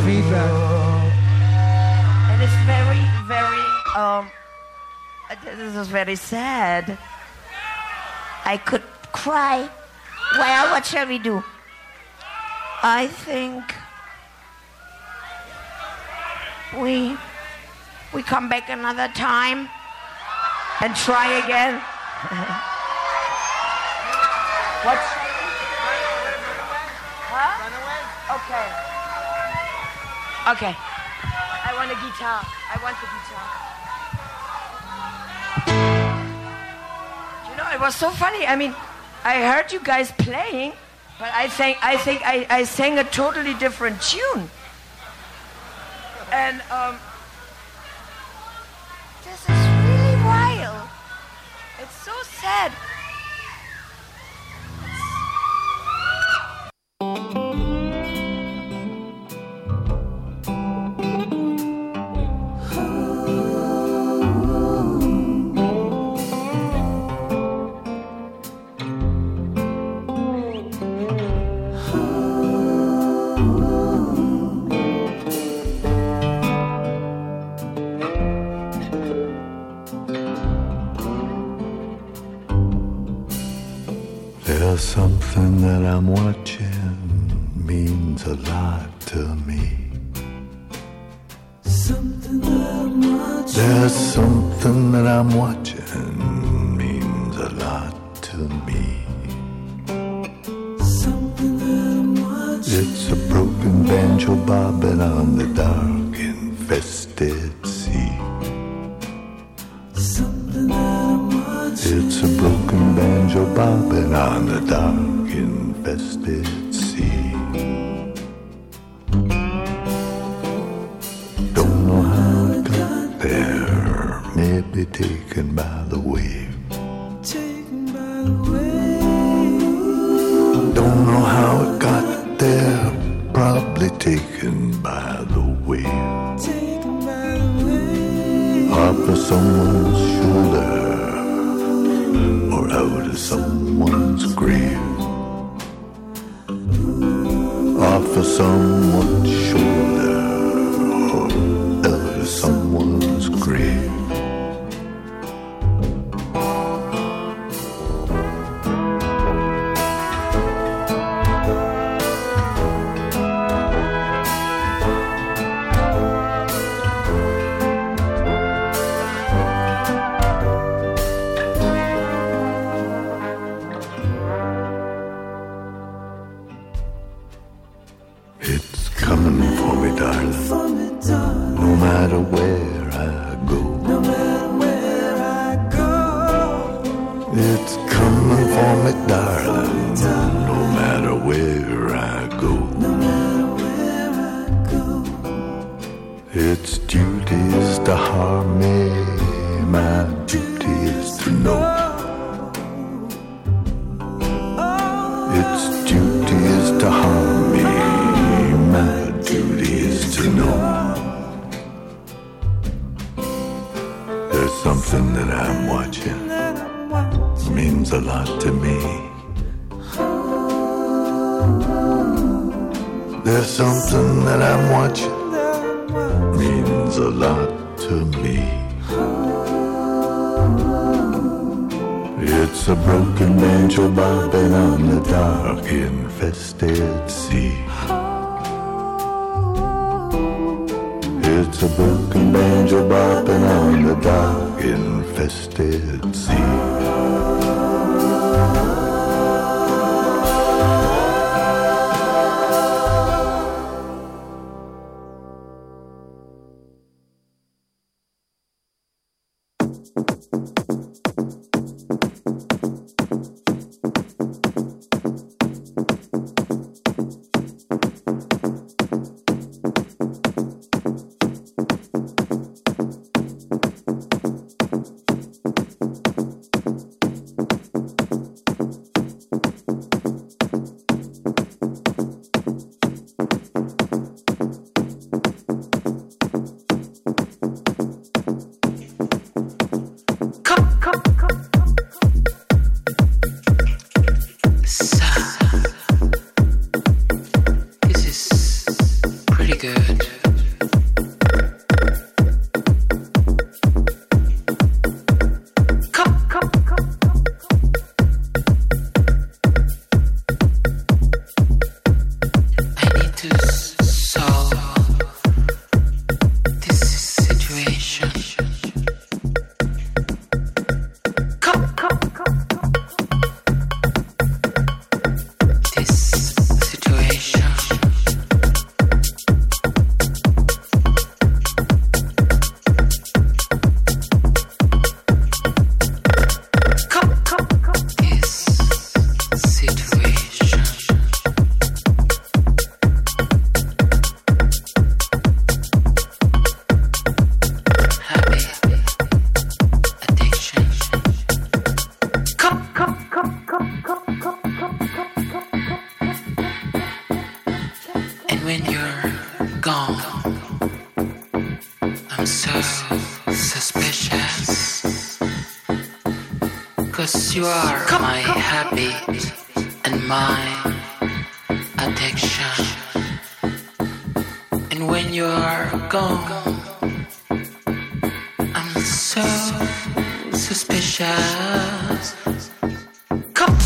feedback. And it's very, very, this is very sad. I could cry. Well, what shall we do? I think we come back another time and try again. What? Huh? Run away. Okay. I want a guitar. I want the guitar. You know, it was so funny. I mean, I heard you guys playing, but I think I sang a totally different tune. And this is really wild. It's so sad. There's something that I'm watching means a lot to me. There's something that I'm watching means a lot to me. It's a broken banjo bobbing on the dark infested sea. It's a broken banjo bobbing on the dark infested sea. Don't know how it got there, maybe taken by the wave. Don't know how it got there, probably taken by the wave. Off of someone's shoulder, or out of someone's grave. Off of someone's shoulder, or out of someone's grave. It's coming for me, darling. No matter where I go. It's coming for me, darling. No matter where I go. Its duty is to harm me. My duty is to know. Its duty is to harm me. My duty is to know. There's something that I'm watching, means a lot to me. There's something that I'm watching, means a lot to me. It's a broken banjo bobbing on the dark infested sea. It's a broken banjo bobbing on the dark infested sea. 'Cause you are my habit and my addiction. And when you are gone, I'm so suspicious. Come.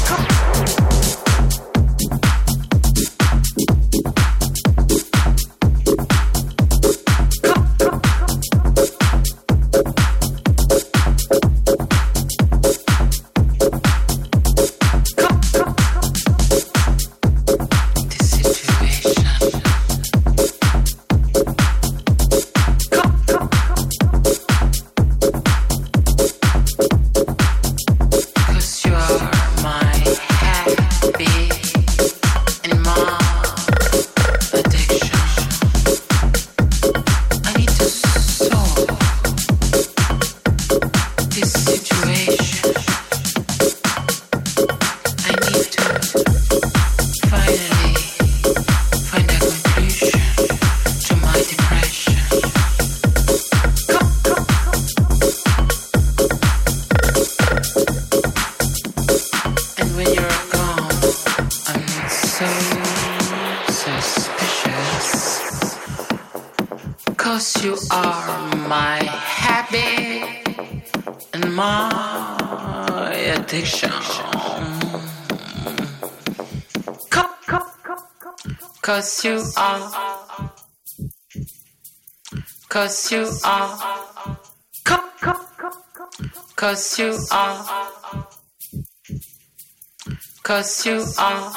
Cause you are, cause you are, cause you are, cause you are,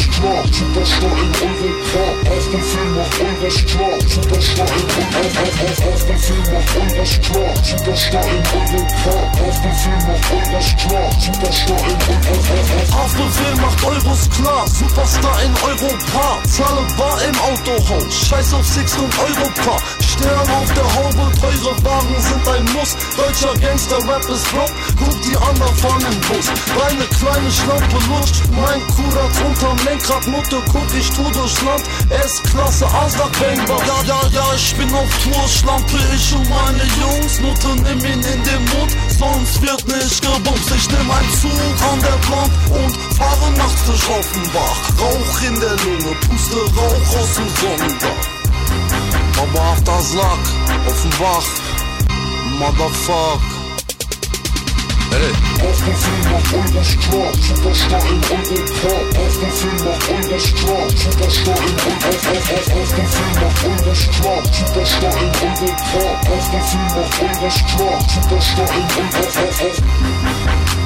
Euros klar, Superstar in Europa. Auf dem Film macht Euros klar, Superstar in Europa. Auf dem Film macht Euros klar, Superstar in Europa. Auf dem Film macht Euros klar, Superstar in Europa. Auf dem Film macht Euros klar, Superstar in Europa. Zahle bar im Autohaus, scheiß auf Six und Europa. Stern auf der Haube, teure Waren sind ein Muss. Deutscher Gangster-Rap ist Rock, guck die anderen fahren im Bus. Deine kleine Schlampe lutscht, mein Kurat unterm Lenkrad. Mutter guck, ich tu durchs Land, S-Klasse, Asdak, Bangbar. Ja, ich bin auf Tour, Schlampe, ich und meine Jungs. Mutter, nimm ihn in den Mund, sonst wird nicht gebumst. Ich nehm einen Zug an der Wand und fahre nachts durch Offenbach. Rauch in der Lunge, puste Rauch aus dem Sonnendach. Aber auf das Lack, Offenbach, Motherfuck. Hey. Auf dem Film macht Euros klar, Superstar in Europa. Auf dem Film macht Euros klar, Superstar in Europa. Auf dem Film macht Euros klar, Superstar in Europa. Auf dem Film macht Euros klar, Superstar in Europa.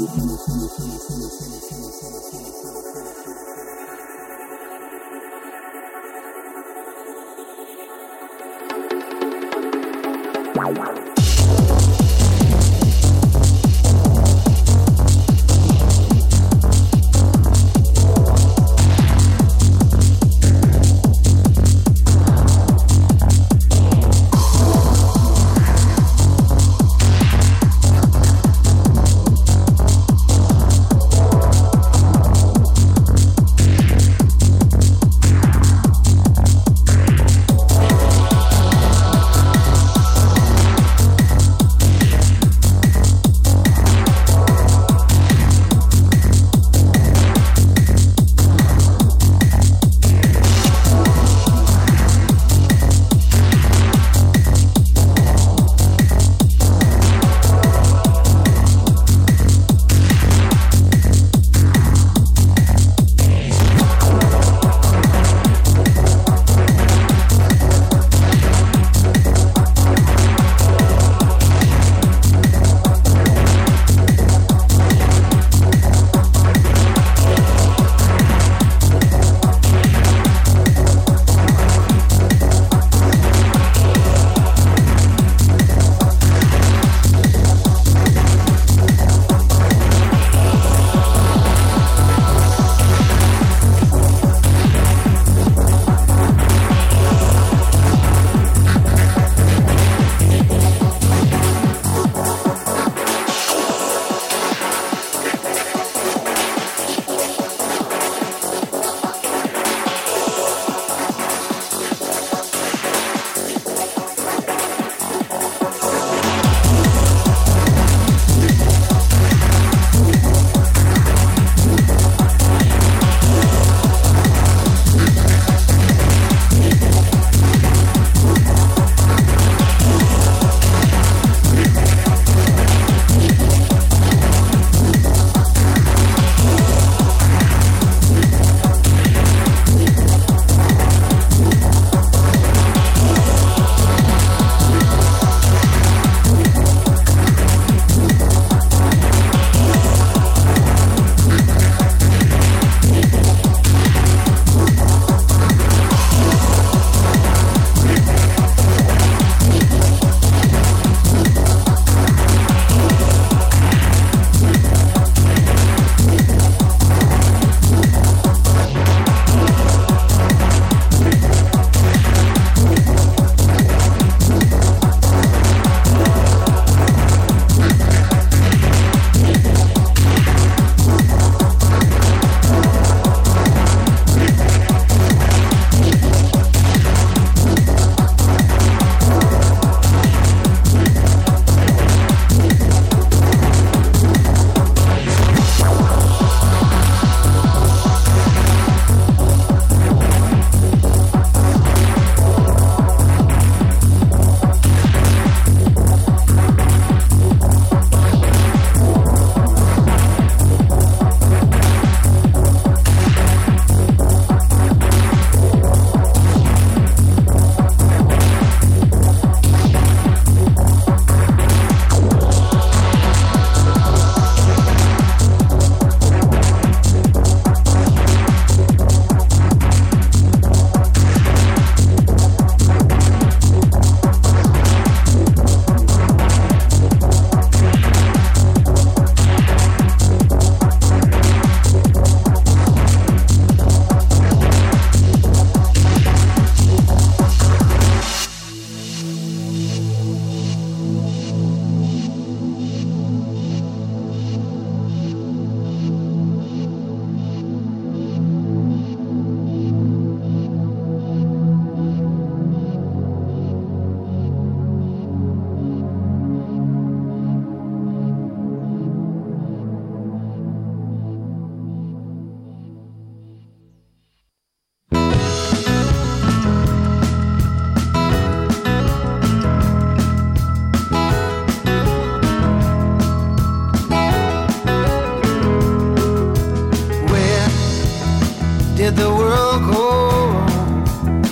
did the world go wrong?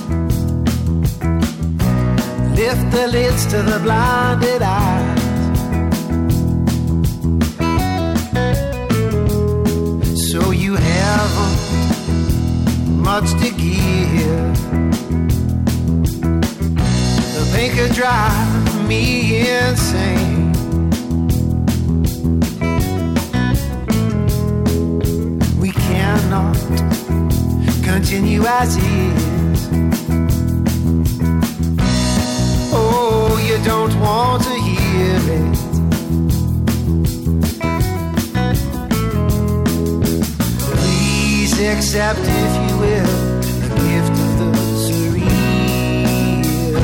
Lift the lids to the blinded eyes. much to give. The pain could drive me insane. We cannot continue as is. Oh, you don't want to hear it. Please accept, if you will, the gift of the surreal.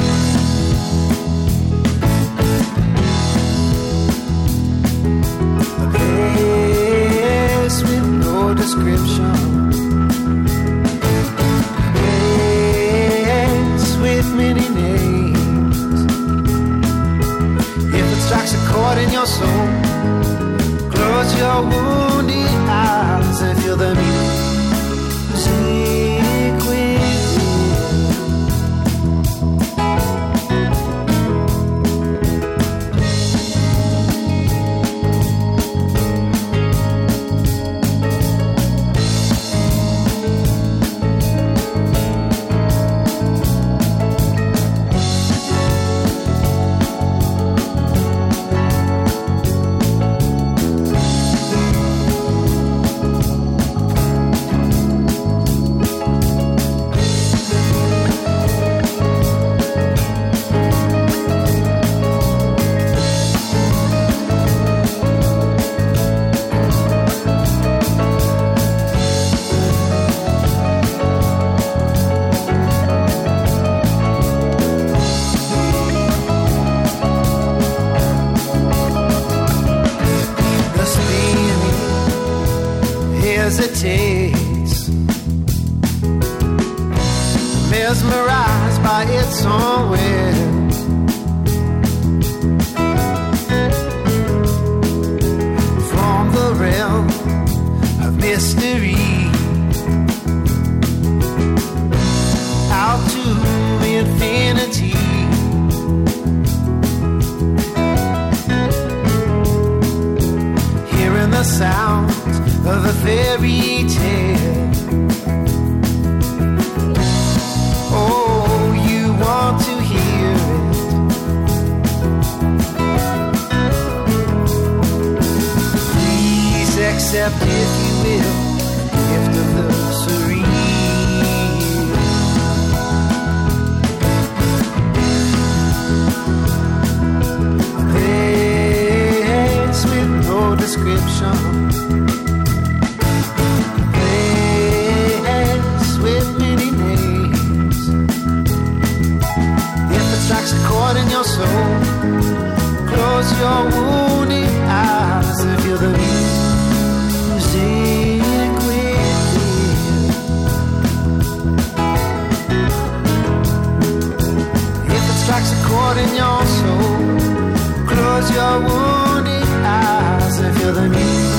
A place with no description, a place with many names. If it strikes a chord in your soul, close your wounded eyes and feel the music hesitates, mesmerized by its own will. From the realm of mystery out to infinity. Hearing the sound of a fairy tale. Oh, you want to hear it. Please accept, if you will, the gift of the surreal. A place with no description, strikes a chord in your soul, close your wounded eyes and feel the music within. If it strikes a chord in your soul, close your wounded eyes and feel the music within.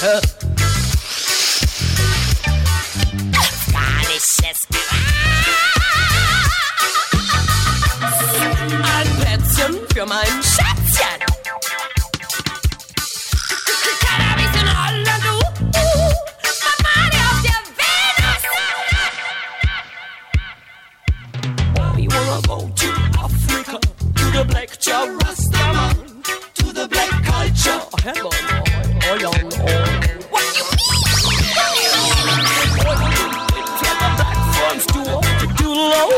Türke. Afghanisches Gras. Ein Plätzchen für mein Schätzchen. Cannabis in Holland, Mamadi auf der Venus. We wanna go to Africa, to the black Rastaman, to the black culture. Heaven, what you mean? From the black front door to low,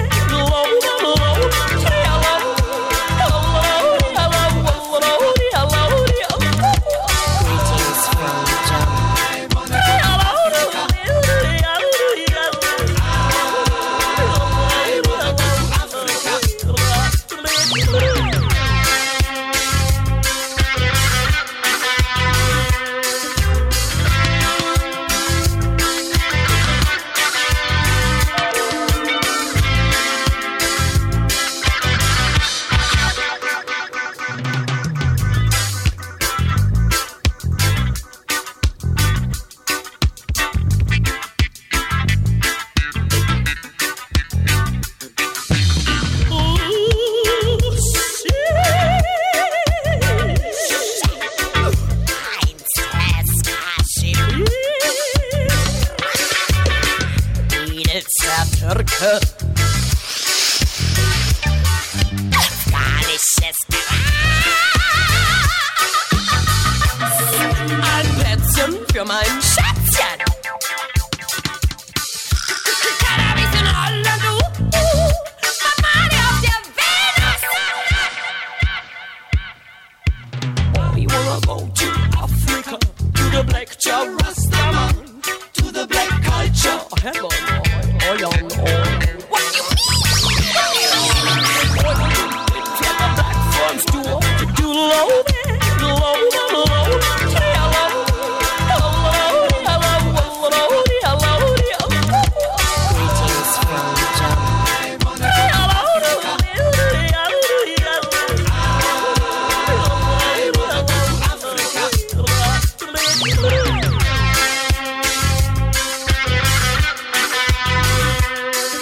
greetings from Türke. Afghanisches Gras. Ein Plätzchen für mein Schätzchen. Cannabis in Holland, Mamadi auf der Venus. We wanna go to Africa, to the black Rastaman, to the black culture. Heaven, what you mean? From the black front door to low, greetings from Jamaica.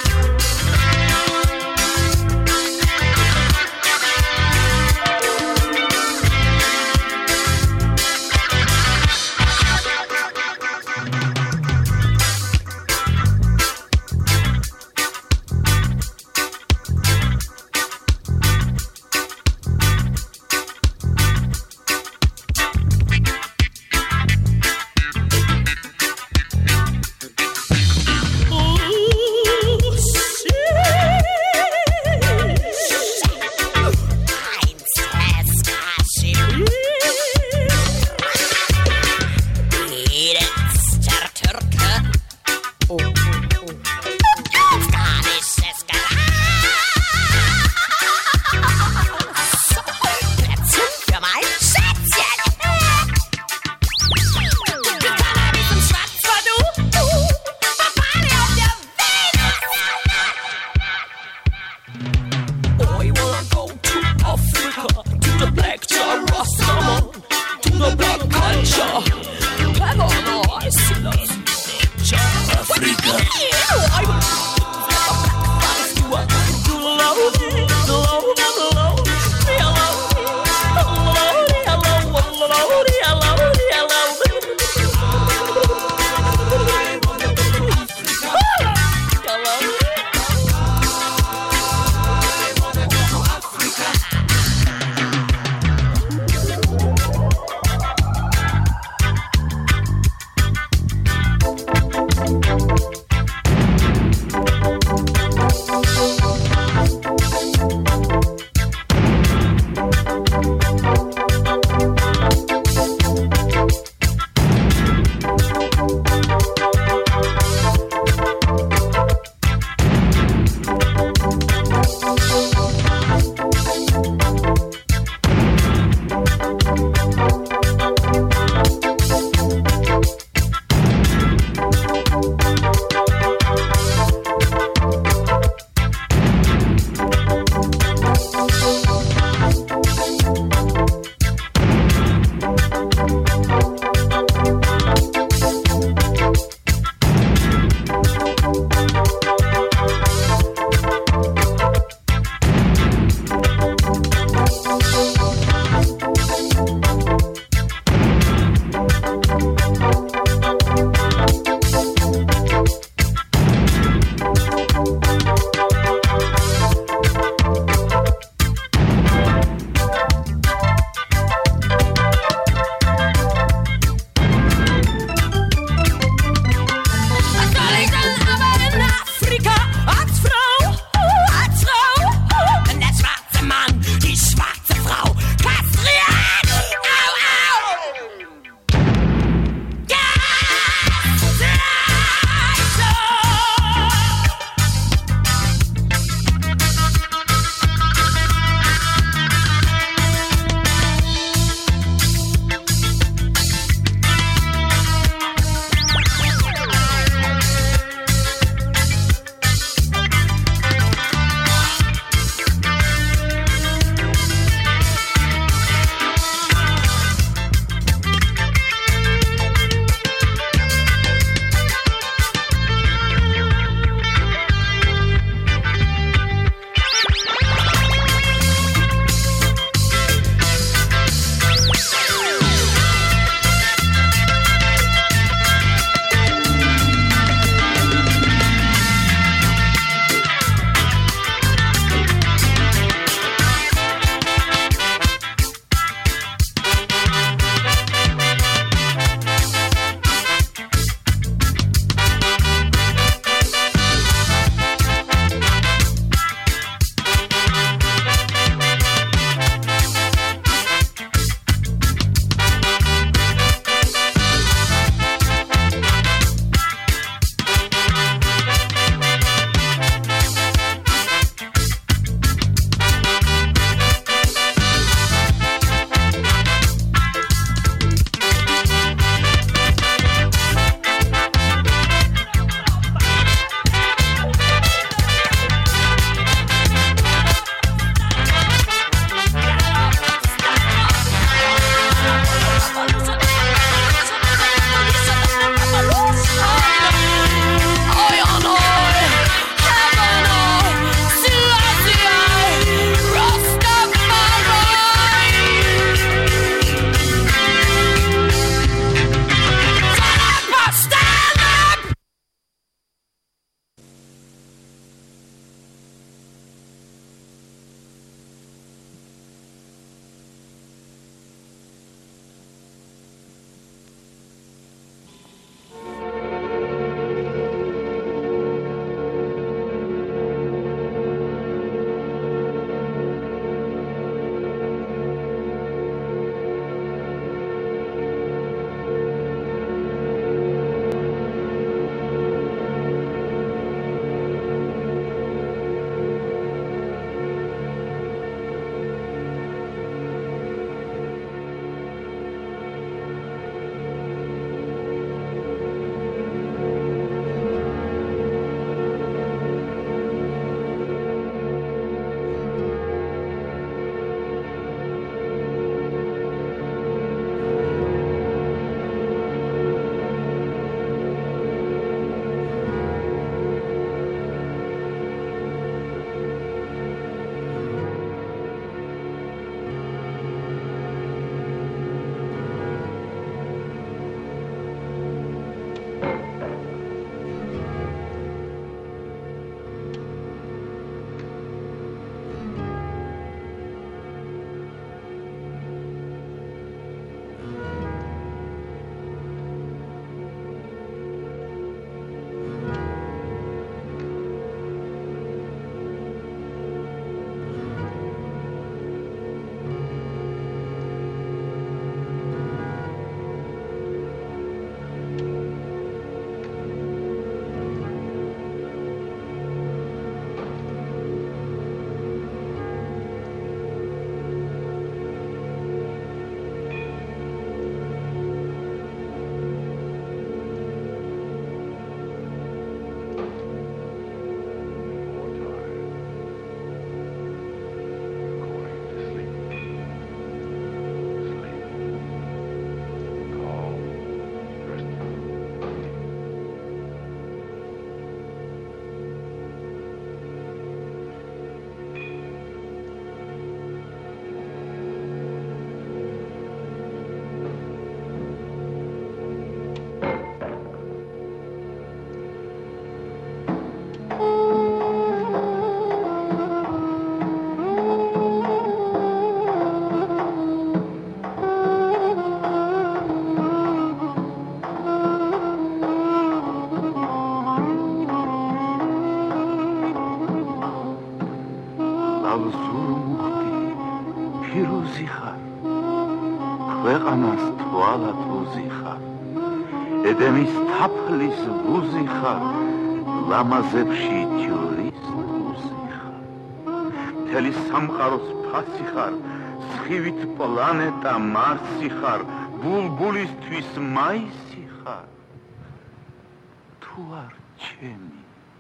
ალზურმუხტი ფირუზი ხარ ქვეყანას თვალად უზი ხარ ედემის თაფლის ბუზი ხარ ლამაზებში ჯვრის ბუზი ხარ მთელი სამყაროს ფასი ხარ სხივით პლანეტა მარსი ხარ ბულბულისთვის მაისი ხარ თუ არ ჩემი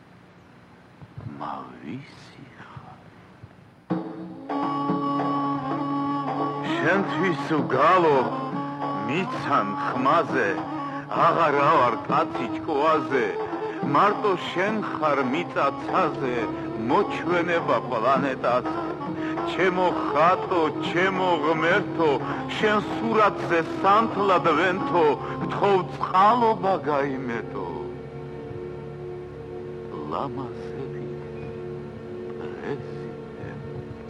მავისი ხარ შენთვის უგალო მიცან ხმაზე აღარ ავარ კაცი ჭკუაზე მარტო შენ ხარ მიწაცაზე მოჩვენება პლანეტაზე ჩემო ხატო ჩემო ღმერთო შენ სურათზე სანთლად ვენთო გთხოვ წყალობა გაიმეტო ლამაზები პრეზიდენტ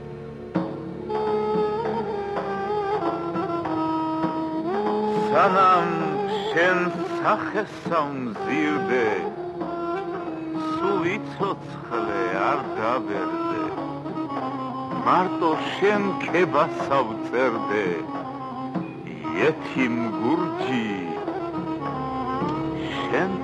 სანამ შენ სახესა მზირდე სულ იცოცხლე არ დაბერდე მარტო შენ ქებასა ვწერდე იეთიმ გურჯი შენ